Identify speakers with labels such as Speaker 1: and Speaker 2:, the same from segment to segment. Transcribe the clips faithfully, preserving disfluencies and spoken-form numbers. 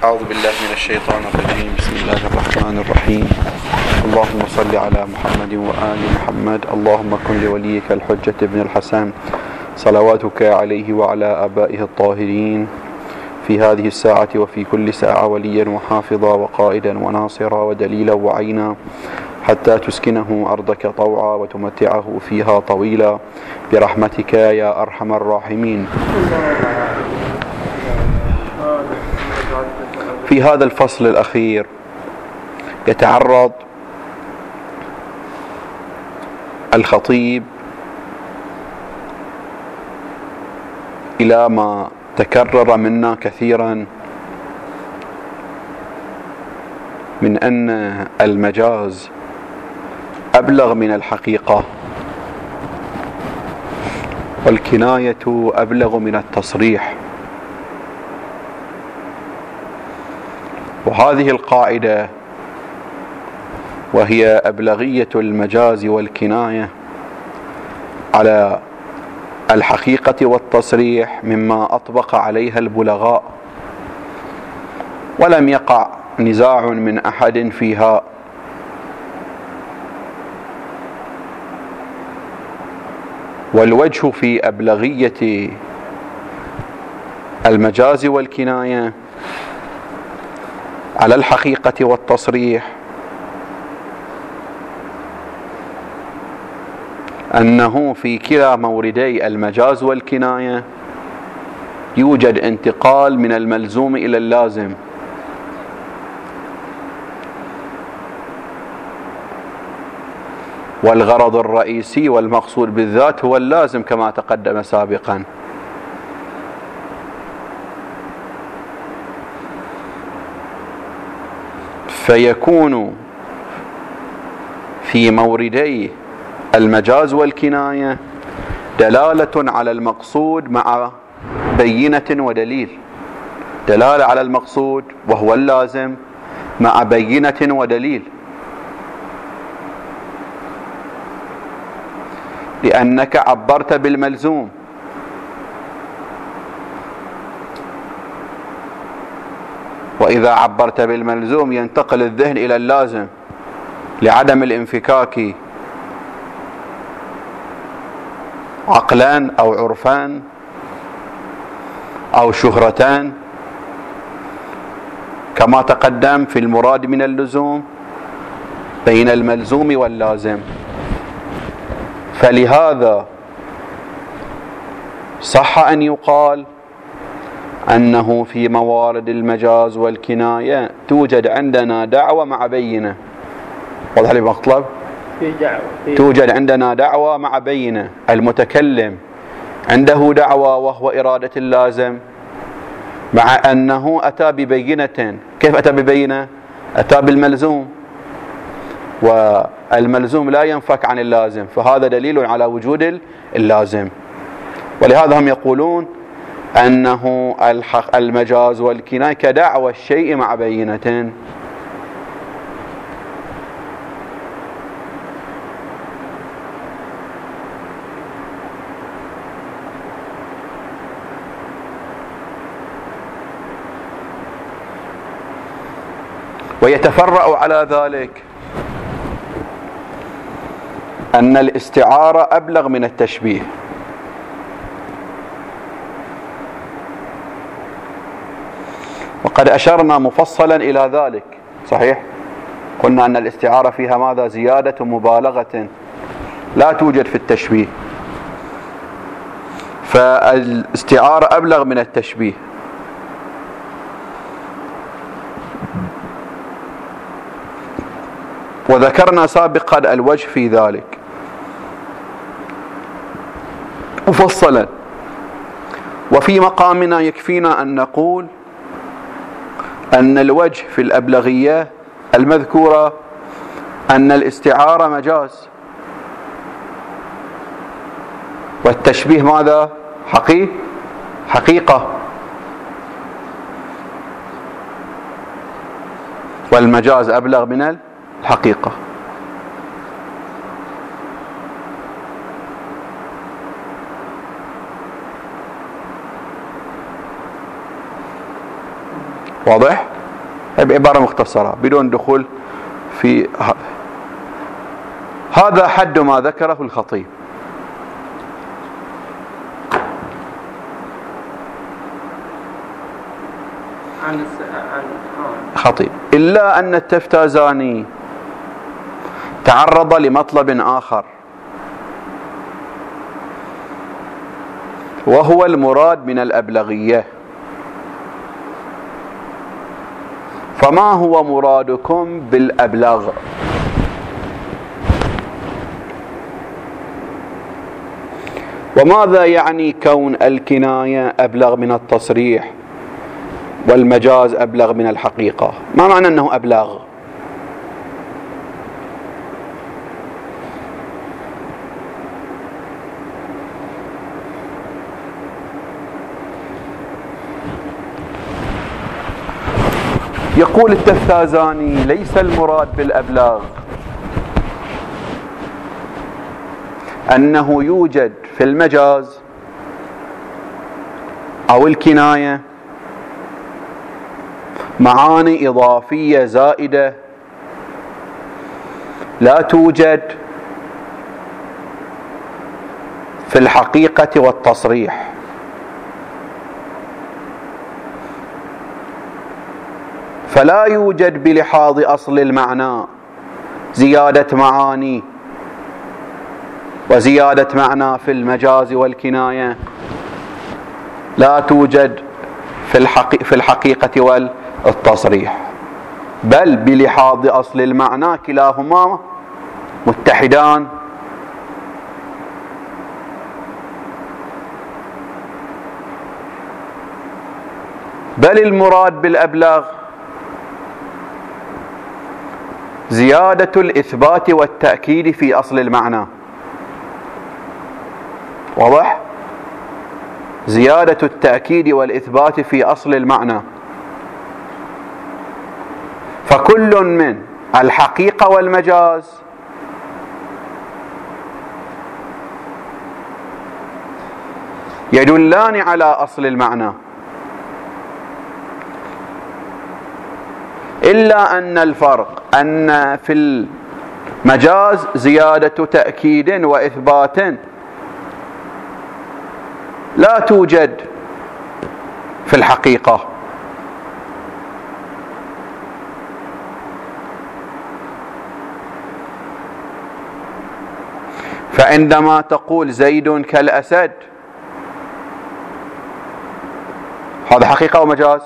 Speaker 1: أعوذ بالله من الشيطان الرجيم. بسم الله الرحمن الرحيم. اللهم صل على محمد وآل محمد. اللهم كن لوليك الحجة بن الحسن صلواتك عليه وعلى آبائه الطاهرين في هذه الساعة وفي كل ساعة وليا وحافظا وقائدا وناصرا ودليلا وعينا، حتى تسكنه أرضك طوعا وتمتعه فيها طويلا برحمتك يا أرحم الراحمين. في هذا الفصل الأخير يتعرض الخطيب إلى ما تكرر منا كثيرا من أن المجاز أبلغ من الحقيقة، والكناية أبلغ من التصريح. وهذه القاعدة وهي أبلغية المجاز والكناية على الحقيقة والتصريح مما أطبق عليها البلغاء، ولم يقع نزاع من أحد فيها. والوجه في أبلغية المجاز والكناية على الحقيقة والتصريح أنه في كلا موردي المجاز والكناية يوجد انتقال من الملزوم إلى اللازم، والغرض الرئيسي والمقصود بالذات هو اللازم كما تقدم سابقا. فيكون في موردي المجاز والكناية دلالة على المقصود مع بينة ودليل، دلالة على المقصود وهو اللازم مع بينة ودليل، لأنك عبرت بالملزوم، وإذا عبرت بالملزوم ينتقل الذهن إلى اللازم لعدم الانفكاك عقلان أو عرفان أو شهرتان كما تقدم في المراد من اللزوم بين الملزوم واللازم. فلهذا صح أن يقال أنه في موارد المجاز والكناية توجد عندنا دعوة مع بينة. واضح لي المطلب؟ توجد عندنا دعوة مع بينة، المتكلم عنده دعوة وهو إرادة اللازم، مع أنه أتى ببينة. كيف أتى ببينة؟ أتى بالملزوم، والملزوم لا ينفك عن اللازم، فهذا دليل على وجود اللازم. ولهذا هم يقولون أنه المجاز والكناية كدعوى الشيء مع بينة. ويتفرع على ذلك أن الاستعارة أبلغ من التشبيه. وقد أشرنا مفصلا إلى ذلك، صحيح؟ قلنا أن الاستعارة فيها ماذا؟ زيادة مبالغة لا توجد في التشبيه، فالاستعارة أبلغ من التشبيه. وذكرنا سابقا الوجه في ذلك مفصلا. وفي مقامنا يكفينا أن نقول أن الوجه في الأبلغية المذكورة أن الاستعارة مجاز، والتشبيه ماذا؟ حقيقة حقيقة والمجاز أبلغ من الحقيقة. واضح؟ بعبارة مختصرة بدون دخول في هذا. هذا حد ما ذكره الخطيب.
Speaker 2: عن
Speaker 1: خطيب إلا أن التفتازاني تعرض لمطلب آخر، وهو المراد من الأبلغية. فما هو مرادكم بالأبلغ؟ وماذا يعني كون الكناية أبلغ من التصريح والمجاز أبلغ من الحقيقة؟ ما معنى أنه أبلغ؟ يقول التفتازاني: ليس المراد بالأبلاغ أنه يوجد في المجاز أو الكناية معاني إضافية زائدة لا توجد في الحقيقة والتصريح، فلا يوجد بلحاظ أصل المعنى زيادة معاني وزيادة معنى في المجاز والكناية لا توجد في الحقيقة, في الحقيقة والتصريح، بل بلحاظ أصل المعنى كلاهما متحدان. بل المراد بالأبلاغ زيادة الإثبات والتأكيد في أصل المعنى. واضح؟ زيادة التأكيد والإثبات في أصل المعنى. فكل من الحقيقة والمجاز يدلان على أصل المعنى، إلا أن الفرق أن في المجاز زيادة تأكيد وإثبات لا توجد في الحقيقة. فعندما تقول زيد كالأسد، هذا حقيقة ومجاز؟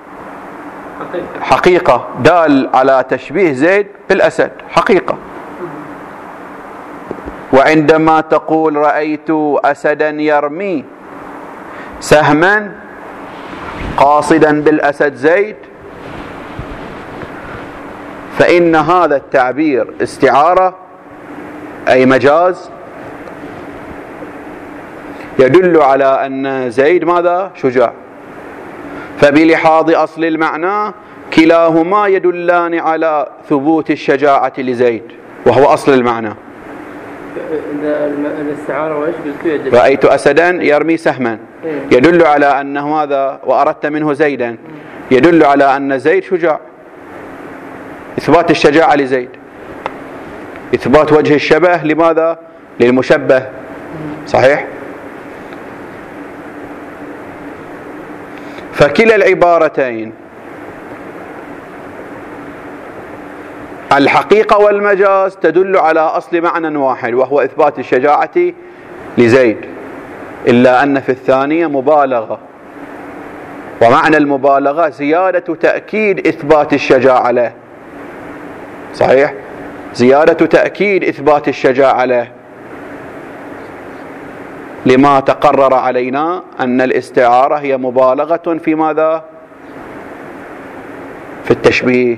Speaker 1: حقيقة، دال على تشبيه زيد بالأسد، حقيقة. وعندما تقول رأيت أسدا يرمي سهما قاصدا بالأسد زيد، فإن هذا التعبير استعارة أي مجاز يدل على أن زيد ماذا؟ شجاع. فبلحاظ أصل المعنى كلاهما يدلان على ثبوت الشجاعة لزيد، وهو أصل المعنى.
Speaker 2: الاستعارة وإيش؟
Speaker 1: رأيت أسدا يرمي سهما يدل على أنه هذا، وأردت منه زيدا يدل على أن زيد شجاع. إثبات الشجاعة لزيد، إثبات وجه الشبه لماذا؟ للمشبه، صحيح؟ فكلا العبارتين الحقيقة والمجاز تدل على أصل معنى واحد، وهو إثبات الشجاعة لزيد، إلا أن في الثانية مبالغة، ومعنى المبالغة زيادة تأكيد إثبات الشجاعة له، صحيح؟ زيادة تأكيد إثبات الشجاعة له، لما تقرر علينا أن الاستعارة هي مبالغة في ماذا؟ في التشبيه.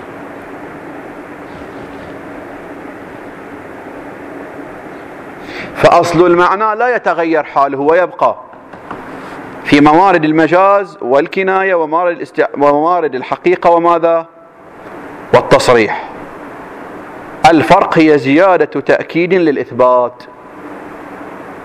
Speaker 1: فأصل المعنى لا يتغير حاله ويبقى في موارد المجاز والكناية وموارد, الاستع... وموارد الحقيقة وماذا؟ والتصريح. الفرق هي زيادة تأكيد للإثبات.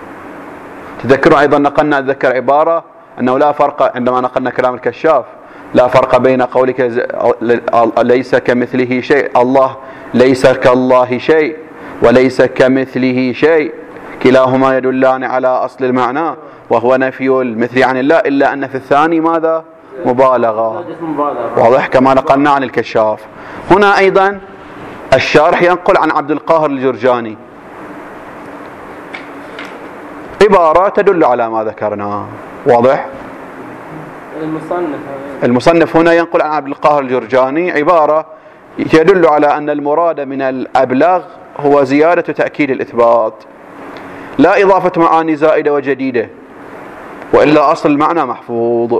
Speaker 1: تذكروا أيضا نقلنا أتذكر عبارة أنه لا فرق عندما نقلنا كلام الكشاف، لا فرق بين قولك ليس كمثله شيء، الله ليس كالله شيء وليس كمثله شيء، كلاهما يدلان على أصل المعنى وهو نفي المثل عن الله، إلا أن في الثاني ماذا؟ مبالغة. واضح كما نقلنا عن الكشاف. هنا أيضا الشارح ينقل عن عبد القاهر الجرجاني عبارة تدل على ما ذكرنا. واضح؟
Speaker 2: المصنف
Speaker 1: المصنف هنا ينقل عن عبد القاهر الجرجاني عبارة يدل على أن المراد من الأبلاغ هو زيادة تأكيد الإثبات، لا إضافة معاني زائدة وجديدة، وإلا أصل المعنى محفوظ.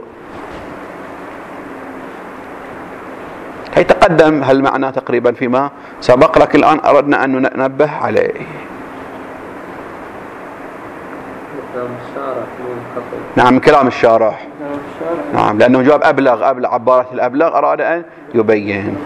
Speaker 1: هي تقدم هالمعنى تقريبا فيما سبق، لكن الآن أردنا أن ننبه عليه. نعم كلام الشارح، نعم لأنه جاب أبلغ أبلغ عبارة الأبلغ أراد أن يبين.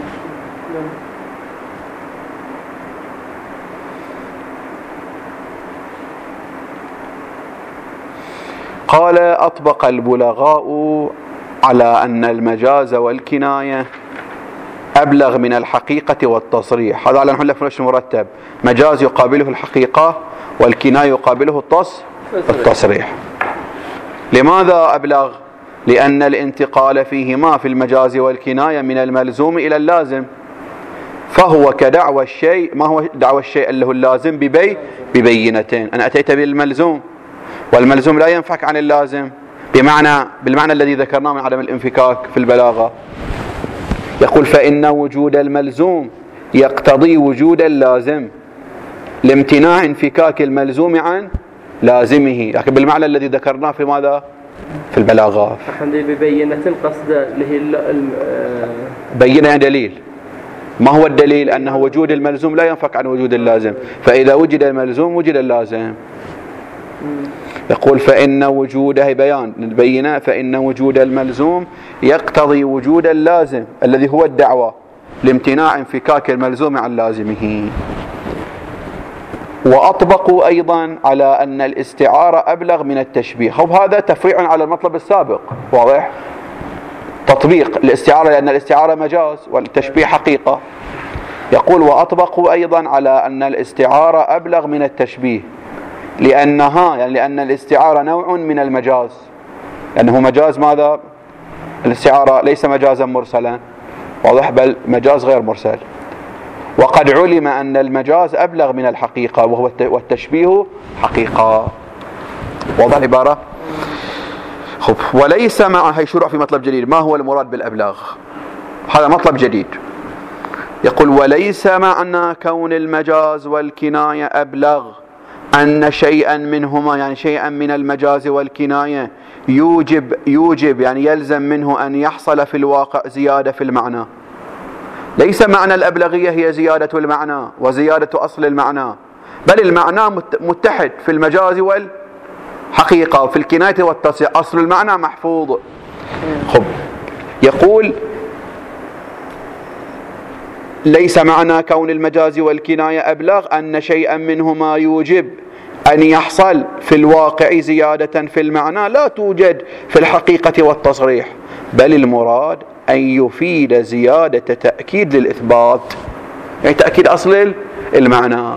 Speaker 1: قال أطبق البلغاء على أن المجاز والكناية أبلغ من الحقيقة والتصريح. هذا على نحن لفنش مرتب، مجاز يقابله الحقيقة والكناية يقابله التص التصريح. لماذا أبلغ؟ لأن الانتقال فيهما في المجاز والكناية من الملزوم إلى اللازم، فهو كدعوى الشيء. ما هو دعوى الشيء اللي هو اللازم؟ ببي ببينتين. أنا أتيت بالملزوم والملزوم لا ينفك عن اللازم، بمعنى بالمعنى الذي ذكرناه من عدم الانفكاك في البلاغة. يقول فإن وجود الملزوم يقتضي وجود اللازم لامتناع انفكاك الملزوم عن لازمه، لكن بالمعنى الذي ذكرناه في ماذا؟ في البلاغة.
Speaker 2: ببينة قصد اللي هي
Speaker 1: بينة دليل. ما هو الدليل؟ أنه وجود الملزوم لا ينفك عن وجود اللازم، فإذا وجد الملزوم وجد اللازم. يقول فإن وجوده بيان البينة، فإن وجود الملزوم يقتضي وجود اللازم الذي هو الدعوة لامتناع انفكاك الملزوم عن لازمه. وأطبقوا أيضا على أن الاستعارة أبلغ من التشبيه. وهذا تفريع على المطلب السابق. واضح؟ تطبيق الاستعارة، لأن الاستعارة مجاز والتشبيه حقيقة. يقول وأطبقوا أيضا على أن الاستعارة أبلغ من التشبيه، لأنها يعني لأن الاستعارة نوع من المجاز، لأنه مجاز ماذا؟ الاستعارة ليس مجازا مرسلا، واضح، بل مجاز غير مرسل. وقد علم أن المجاز أبلغ من الحقيقة وهو والتشبيه حقيقة. واضح العبارة؟ خب. وليس مع هي شروع في مطلب جديد. ما هو المراد بالأبلاغ؟ هذا مطلب جديد. يقول وليس معنى كون المجاز والكناية أبلغ أن شيئا منهما، يعني شيئا من المجاز والكناية يوجب يوجب يعني يلزم منه أن يحصل في الواقع زيادة في المعنى. ليس معنى الأبلغية هي زيادة المعنى وزيادة أصل المعنى، بل المعنى متحد في المجاز والحقيقة وفي الكناية والتصريح، أصل المعنى محفوظ. خب. يقول ليس معنى كون المجاز والكناية أبلغ أن شيئا منهما يوجب أن يحصل في الواقع زيادة في المعنى لا توجد في الحقيقة والتصريح، بل المراد أن يفيد زيادة تأكيد للإثبات، يعني تأكيد أصل المعنى.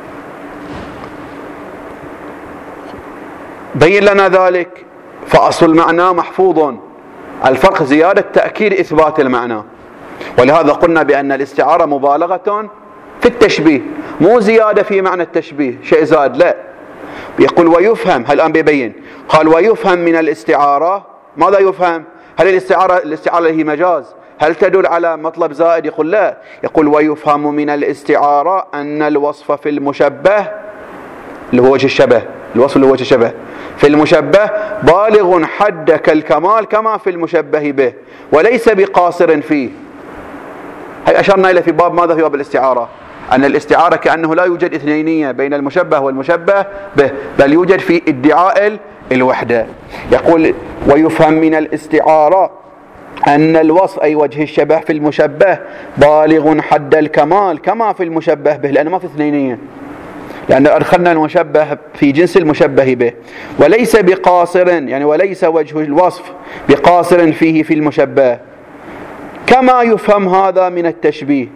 Speaker 1: بين لنا ذلك. فأصل المعنى محفوظ، الفرق زيادة تأكيد إثبات المعنى. ولهذا قلنا بأن الاستعارة مبالغة في التشبيه، مو زيادة في معنى التشبيه شيء زاد، لا. يقول ويفهم، هل الآن بيبين، قال ويفهم من الاستعارة. ماذا يفهم؟ هل الاستعارة الاستعارة هي مجاز؟ هل تدل على مطلب زائد؟ يقول لا. يقول ويفهم من الاستعارة أن الوصف في المشبه اللي هو وجه الشبه، الوصف اللي هو وجه الشبه في المشبه بالغ حد كالكمال كما في المشبه به، وليس بقاصر فيه. هي أشرنا إلى في باب ماذا؟ في باب الاستعارة، أن الاستعارة كأنه لا يوجد اثنينية بين المشبه والمشبه به، بل يوجد في ادعاء الوحدة. يقول ويفهم من الاستعارة أن الوصف أي وجه الشبه في المشبه بالغ حد الكمال كما في المشبه به، لأنه ما في اثنينية، لأن أدخلنا المشبه في جنس المشبه به. وليس بقاصر، يعني وليس وجه الوصف بقاصر فيه في المشبه، كما يفهم هذا من التشبيه.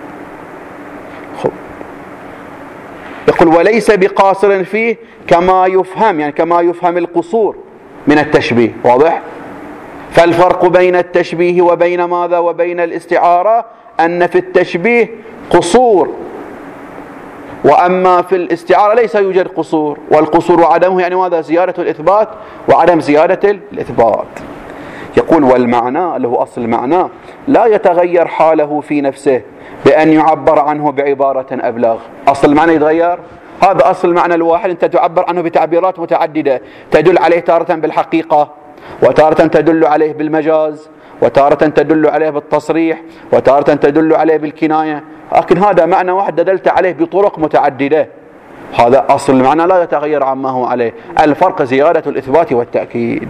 Speaker 1: يقول وليس بقاصر فيه كما يفهم، يعني كما يفهم القصور من التشبيه. واضح؟ فالفرق بين التشبيه وبين ماذا وبين الاستعارة أن في التشبيه قصور، وأما في الاستعارة ليس يوجد قصور، والقصور وعدمه يعني ماذا؟ زيادة الإثبات وعدم زيادة الإثبات. يقول والمعنى اللي هو أصل المعنى لا يتغير حاله في نفسه بأن يعبر عنه بعبارة أبلغ. أصل المعنى يتغير؟ هذا أصل المعنى الواحد أنت تعبر عنه بتعبيرات متعددة تدل عليه تارة بالحقيقة، وتارة تدل عليه بالمجاز، وتارة تدل عليه بالتصريح، وتارة تدل عليه بالكناية، لكن هذا معنى واحد دللت عليه بطرق متعددة. هذا أصل المعنى لا يتغير عما هو عليه، الفرق زيادة الإثبات والتأكيد.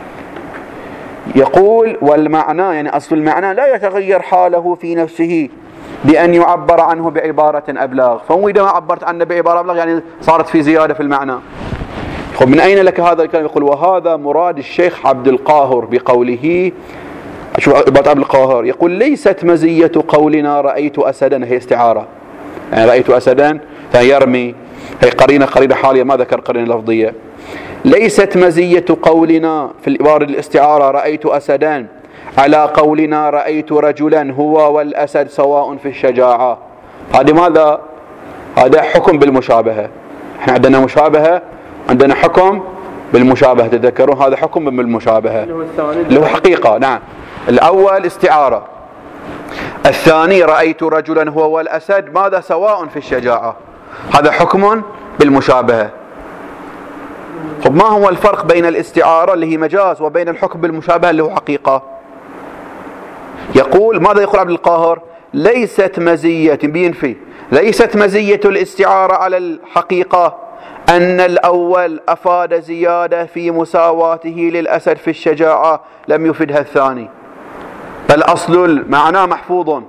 Speaker 1: يقول والمعنى يعني أصل المعنى لا يتغير حاله في نفسه بأن يعبر عنه بعبارة أبلغ. فهو إذا ما عبرت عنه بعبارة أبلغ يعني صارت في زيادة في المعنى. من أين لك هذا الكلام؟ يقول وهذا مراد الشيخ عبد القاهر بقوله، شوف عبارة عبد القاهر يقول ليست مزية قولنا رأيت أسدا، هي استعارة، يعني رأيت أسدا فيرمي، هي قرينة قرينة حالية، ما ذكر قرينة لفظية. ليست مزية قولنا في العبارة الاستعارة رأيت أسدا على قولنا رأيت رجلا هو والأسد سواء في الشجاعة. هذا ماذا؟ هذا حكم بالمشابهة. احنا عندنا مشابهة، عندنا حكم بالمشابهة، تذكرون هذا حكم بالمشابهة اللي هو حقيقة. نعم، الأول استعارة، الثاني رأيت رجلا هو والأسد ماذا؟ سواء في الشجاعة، هذا حكم بالمشابهة. طب ما هو الفرق بين الاستعارة اللي هي مجاز وبين الحكم بالمشابهة اللي هو حقيقة؟ يقول ماذا يقول عبد القاهر؟ ليست مزية بينفي، ليست مزية الاستعارة على الحقيقة أن الأول أفاد زيادة في مساواته للأسد في الشجاعة لم يفدها الثاني، بل أصل المعنى محفوظ.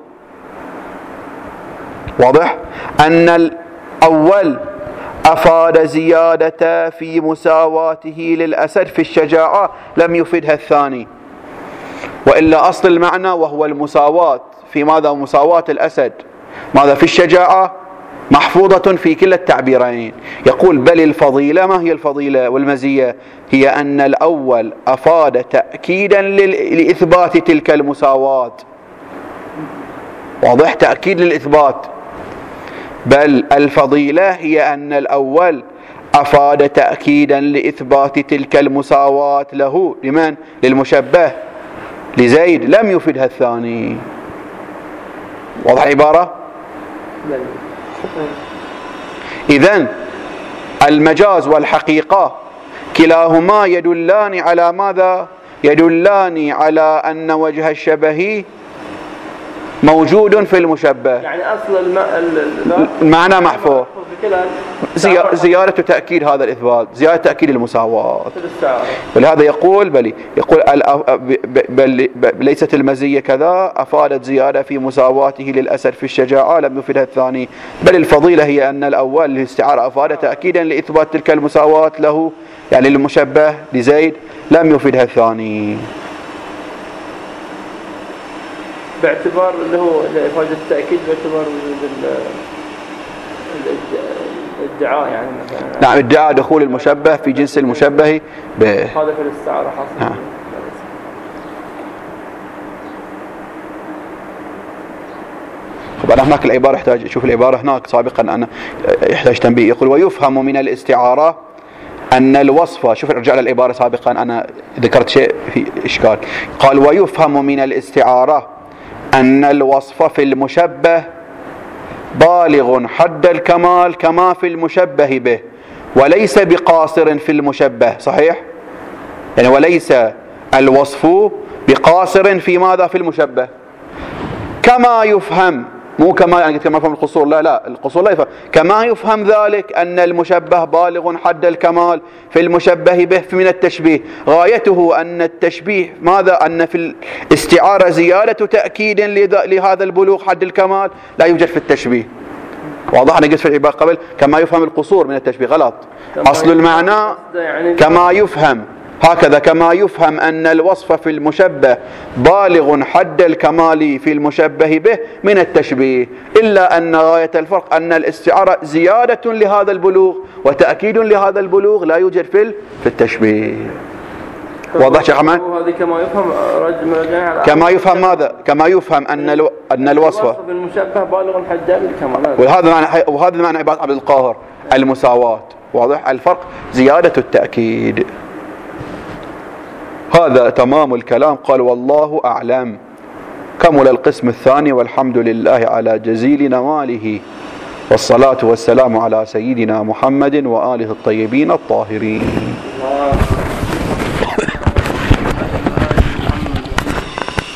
Speaker 1: واضح؟ أن الأول أفاد زيادة في مساواته للأسد في الشجاعة لم يفدها الثاني، وإلا أصل المعنى وهو المساواة في ماذا؟ مساواة الأسد ماذا؟ في الشجاعة محفوظة في كلا التعبيرين. يقول بل الفضيلة، ما هي الفضيلة والمزية؟ هي أن الأول أفاد تأكيدا لإثبات تلك المساواة. واضح؟ تأكيد للإثبات. بل الفضيلة هي أن الأول أفاد تأكيدا لإثبات تلك المساواة له، لمن؟ للمشبه لزيد، لم يفدها الثاني. واضح العبارة؟ إذن المجاز والحقيقة كلاهما يدلان على ماذا؟ يدلان على أن وجه الشبه موجود في المشبه،
Speaker 2: يعني أصل الم...
Speaker 1: المعنى محفوظ، زيادة تأكيد هذا الإثبات، زيادة تأكيد المساواة. ولهذا يقول بل يقول بل ليست المزية كذا، أفادت زيادة في مساواته للأسد في الشجاعة لم يفدها الثاني، بل الفضيلة هي أن الأول الاستعارة أفادت تأكيدا لإثبات تلك المساواة له، يعني للمشبه لزيد، لم يفدها الثاني.
Speaker 2: باعتبار اللي هو إفادة التأكيد باعتبار الادعاء، يعني مثلا
Speaker 1: نعم ادعاء دخول المشبه في جنس المشبه به،
Speaker 2: هذا في الاستعارة حاصل.
Speaker 1: نعم. طبعا هناك العبارة يحتاج شوف العبارة هناك سابقا أنا يحتاج تنبيه. يقول ويفهم من الاستعارة أن الوصف، شوف ارجع للعبارة سابقا أنا ذكرت شيء في إشكال. قال ويفهم من الاستعارة أن الوصف في المشبه بالغ حد الكمال كما في المشبه به، وليس بقاصر في المشبه. صحيح؟ يعني وليس الوصف بقاصر في ماذا؟ في المشبه، كما يفهم، مو كما يعني كما يفهم القصور، لا لا القصور لا يفهم، كما يفهم ذلك أن المشبه بالغ حد الكمال في المشبه به من التشبيه. غايته أن التشبيه ماذا؟ أن في الاستعارة زيادة تأكيد لهذا البلوغ حد الكمال لا يوجد في التشبيه. واضح؟ أنا قلت في العبارة قبل كما يفهم القصور من التشبيه، غلط. أصل المعنى كما يفهم هكذا كما يفهم أن الوصف في المشبه بالغ حد الكمال في المشبه به من التشبيه، إلا أن غاية الفرق أن الاستعارة زيادة لهذا البلوغ وتأكيد لهذا البلوغ لا يوجد في في التشبيه. واضح شيخ حماد؟
Speaker 2: هذه كما يفهم
Speaker 1: كما يفهم ماذا؟ كما يفهم أن الو... أن الوصف
Speaker 2: في المشبه بالغ حد الكمال،
Speaker 1: وهذا معنى وهذا معنى عبارة عبد القاهر المساواة. واضح الفرق زيادة التأكيد. هذا تمام الكلام. قال والله أعلم. كمل القسم الثاني، والحمد لله على جزيل نواله، والصلاة والسلام على سيدنا محمد وآله الطيبين الطاهرين.